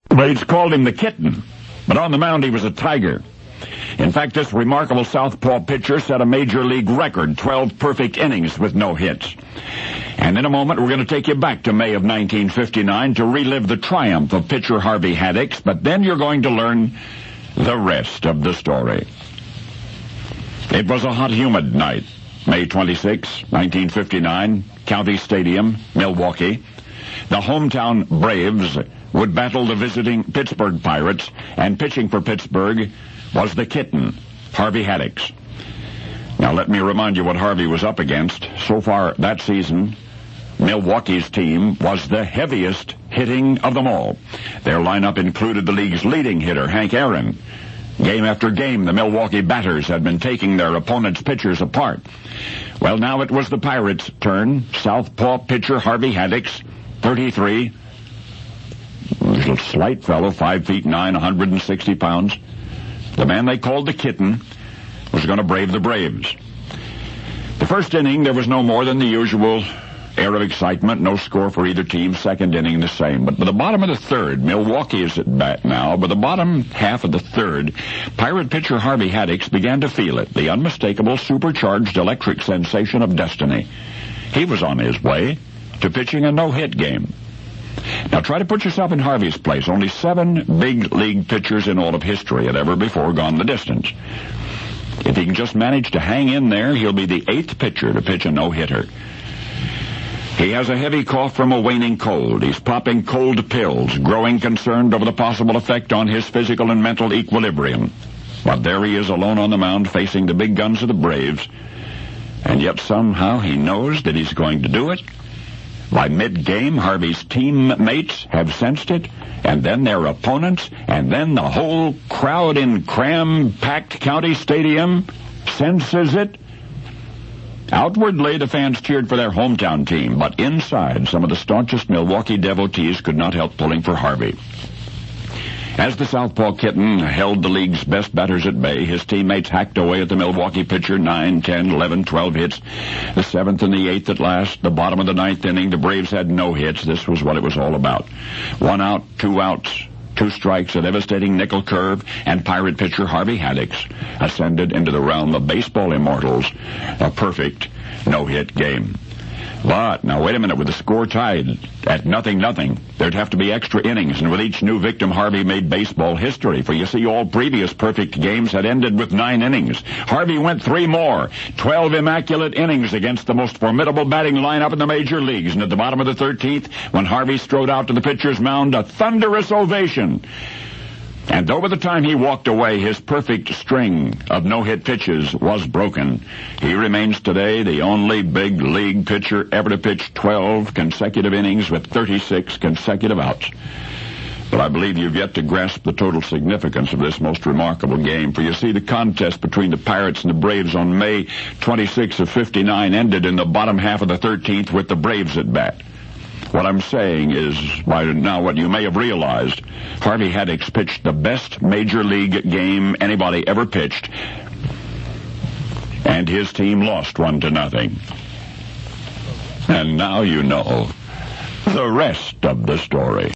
Braves called him the Kitten, but on the mound he was a tiger. In fact, this remarkable southpaw pitcher set a major league record, 12 perfect innings with no hits. And in a moment, we're going to take you back to May of 1959 to relive the triumph of pitcher Harvey Haddix, but then you're going to learn the rest of the story. It was a hot, humid night, May 26, 1959, County Stadium, Milwaukee. The hometown Braves would battle the visiting Pittsburgh Pirates, and pitching for Pittsburgh was the Kitten, Harvey Haddix. Now let me remind you what Harvey was up against. So far that season, Milwaukee's team was the heaviest hitting of them all. Their lineup included the league's leading hitter, Hank Aaron. Game after game, the Milwaukee batters had been taking their opponents' pitchers apart. Well, now it was the Pirates' turn. Southpaw pitcher Harvey Haddix, 33, little slight fellow, 5'9", 160 pounds. The man they called the Kitten was going to brave the Braves. The first inning, there was no more than the usual air of excitement, no score for either team. Second inning, the same. But by the bottom of the third, Milwaukee is at bat now. By the bottom half of the third, Pirate pitcher Harvey Haddix began to feel it, the unmistakable, supercharged electric sensation of destiny. He was on his way to pitching a no-hit game. Now try to put yourself in Harvey's place. Only 7 big league pitchers in all of history had ever before gone the distance. If he can just manage to hang in there, he'll be the 8th pitcher to pitch a no-hitter. He has a heavy cough from a waning cold. He's popping cold pills, growing concerned over the possible effect on his physical and mental equilibrium. But there he is alone on the mound facing the big guns of the Braves. And yet somehow he knows that he's going to do it. By mid-game, Harvey's teammates have sensed it, and then their opponents, and then the whole crowd in cram-packed County Stadium senses it. Outwardly, the fans cheered for their hometown team, but inside, some of the staunchest Milwaukee devotees could not help pulling for Harvey. As the Southpaw Kitten held the league's best batters at bay, his teammates hacked away at the Milwaukee pitcher, 9, 10, 11, 12 hits. The 7th and the 8th at last. The bottom of the 9th inning, the Braves had no hits. This was what it was all about. 1 out, 2 outs, 2 strikes, a devastating nickel curve, and Pirate pitcher Harvey Haddix ascended into the realm of baseball immortals. A perfect no-hit game. But, now wait a minute, with the score tied at 0-0, there'd have to be extra innings, and with each new victim, Harvey made baseball history. For you see, all previous perfect games had ended with 9 innings. Harvey went 3 more, 12 immaculate innings against the most formidable batting lineup in the major leagues. And at the bottom of the 13th, when Harvey strode out to the pitcher's mound, a thunderous ovation. And though by the time he walked away, his perfect string of no-hit pitches was broken, he remains today the only big league pitcher ever to pitch 12 consecutive innings with 36 consecutive outs. But I believe you've yet to grasp the total significance of this most remarkable game. For you see, the contest between the Pirates and the Braves on May 26 of 59 ended in the bottom half of the 13th with the Braves at bat. What I'm saying is, by now what you may have realized, Harvey Haddix pitched the best major league game anybody ever pitched, and his team lost 1-0. And now you know the rest of the story.